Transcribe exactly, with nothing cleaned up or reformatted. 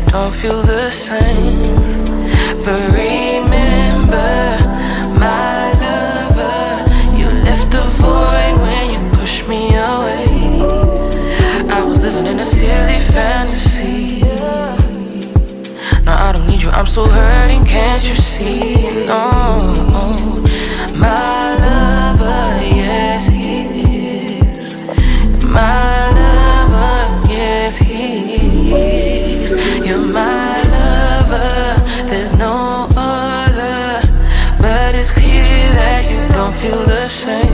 don't feel the same. But remember, my lover, you left a void when you pushed me away. I was living in a silly fantasy. Now I don't need you, I'm so hurting, can't you see? No, my lover, yes he is. My lover, yes he is. You're my lover, there's no other. But it's clear that you don't feel the same.